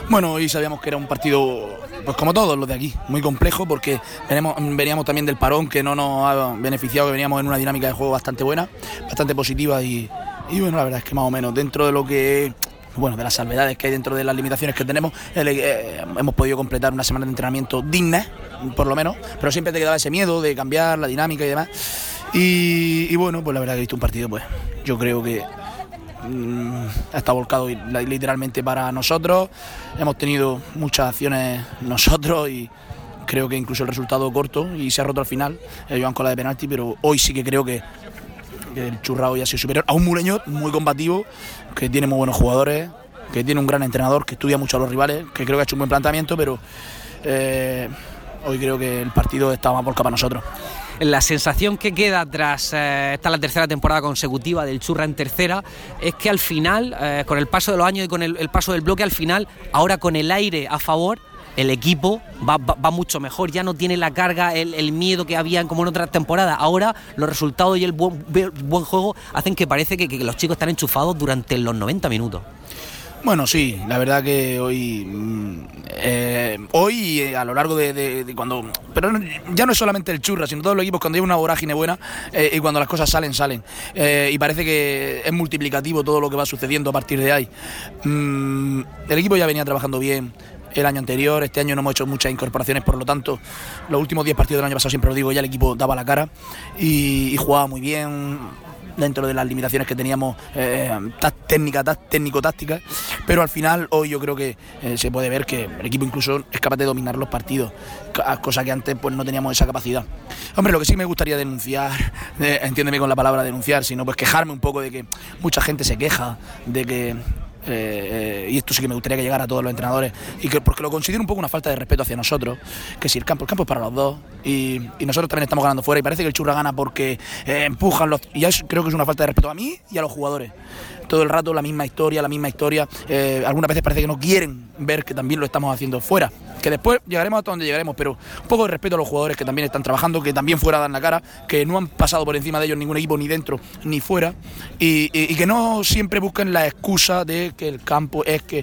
Bueno, hoy sabíamos que era un partido, pues como todos los de aquí, muy complejo, porque veníamos también del parón, que no nos ha beneficiado, que veníamos en una dinámica de juego bastante buena, bastante positiva y bueno, la verdad es que más o menos dentro de lo que, bueno, de las salvedades que hay dentro de las limitaciones que tenemos, hemos podido completar una semana de entrenamiento digna, por lo menos, pero siempre te quedaba ese miedo de cambiar la dinámica y demás. Y bueno, pues la verdad que he visto un partido, pues yo creo que ha estado volcado literalmente para nosotros. Hemos tenido muchas acciones nosotros y creo que incluso el resultado corto y se ha roto al final. Joan con la de penalti, pero hoy sí que creo que el Churra hoy ha sido superior a un Mureño muy combativo, que tiene muy buenos jugadores, que tiene un gran entrenador, que estudia mucho a los rivales, que creo que ha hecho un buen planteamiento, pero hoy creo que el partido estaba más volcado para nosotros. La sensación que queda tras esta la tercera temporada consecutiva del Churra en tercera es que al final, con el paso de los años y con el paso del bloque, al final, ahora con el aire a favor, el equipo va mucho mejor, ya no tiene la carga, el miedo que había como en otras temporadas. Ahora los resultados y el buen juego hacen que parece que los chicos están enchufados durante los 90 minutos. Bueno, sí, la verdad que hoy a lo largo de cuando, pero ya no es solamente el Churra, sino todos los equipos cuando hay una vorágine buena y cuando las cosas salen y parece que es multiplicativo todo lo que va sucediendo a partir de ahí. El equipo ya venía trabajando bien el año anterior, este año no hemos hecho muchas incorporaciones, por lo tanto los últimos 10 partidos del año pasado, siempre lo digo, ya el equipo daba la cara y jugaba muy bien dentro de las limitaciones que teníamos técnico-tácticas, pero al final hoy yo creo que se puede ver que el equipo incluso es capaz de dominar los partidos, cosa que antes pues no teníamos esa capacidad. Hombre, lo que sí me gustaría denunciar, entiéndeme con la palabra denunciar, sino pues quejarme un poco de que mucha gente se queja de que y esto sí que me gustaría que llegara a todos los entrenadores, porque lo considero un poco una falta de respeto hacia nosotros, que si el campo es para los dos y nosotros también estamos ganando fuera y parece que el Churra gana porque empujan y ya creo que es una falta de respeto a mí y a los jugadores. Todo el rato la misma historia, algunas veces parece que no quieren ver que también lo estamos haciendo fuera, que después llegaremos hasta donde llegaremos, pero un poco de respeto a los jugadores que también están trabajando, que también fuera dan la cara, que no han pasado por encima de ellos ningún equipo, ni dentro ni fuera, y que no siempre busquen la excusa de que el campo es que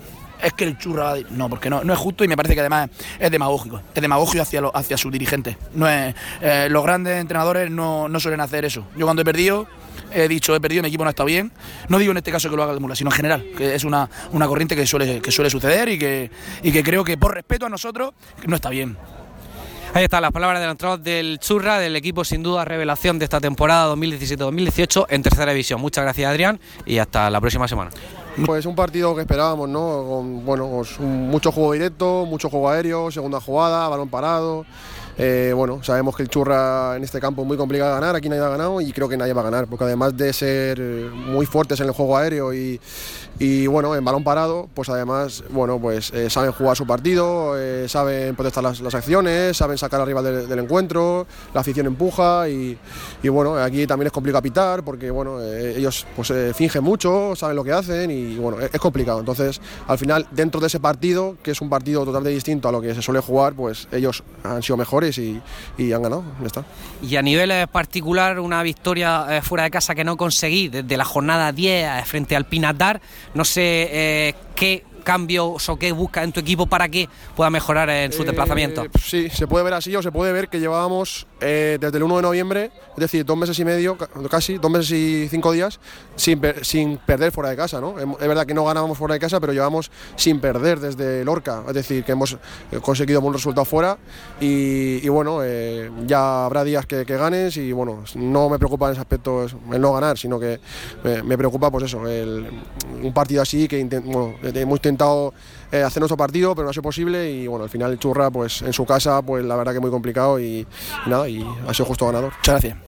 el Churra, no, porque no es justo y me parece que además es demagógico hacia sus dirigentes. No es, los grandes entrenadores no suelen hacer eso. Yo cuando he perdido, mi equipo no ha estado bien. No digo en este caso que lo haga el Mula, sino en general, que es una corriente que suele suceder y que creo que por respeto a nosotros no está bien. Ahí están las palabras del entrenador del Churra, del equipo sin duda revelación de esta temporada 2017-2018 en tercera división. Muchas gracias, Adrián, y hasta la próxima semana. Pues un partido que esperábamos, ¿no? Con mucho juego directo, mucho juego aéreo, segunda jugada, balón parado. Sabemos que el Churra en este campo es muy complicado de ganar, aquí nadie ha ganado y creo que nadie va a ganar, porque además de ser muy fuertes en el juego aéreo y en balón parado, pues además, saben jugar su partido, saben protestar las acciones, saben sacar al rival del encuentro, la afición empuja y aquí también es complicado pitar porque ellos fingen mucho, saben lo que hacen y es complicado. Entonces, al final, dentro de ese partido, que es un partido totalmente distinto a lo que se suele jugar, pues ellos han sido mejores y han ganado, ya está. Y a nivel particular, una victoria fuera de casa que no conseguí desde la jornada 10 frente al Pinatar. No sé qué cambios o qué busca en tu equipo para que pueda mejorar en su desplazamiento. Sí, se puede ver así o se puede ver que llevábamos desde el 1 de noviembre, es decir, 2 meses y medio, casi 2 meses y 5 días sin perder fuera de casa, ¿no? Es verdad que no ganábamos fuera de casa, pero llevamos sin perder desde Lorca, es decir, que hemos conseguido buen resultado fuera y ya habrá días que ganes y no me preocupa en ese aspecto el no ganar, sino que me preocupa pues eso, un partido así que hemos intentado hacer nuestro partido, pero no ha sido posible y al final el Churra pues en su casa pues la verdad que muy complicado y ha sido justo ganador. Muchas gracias.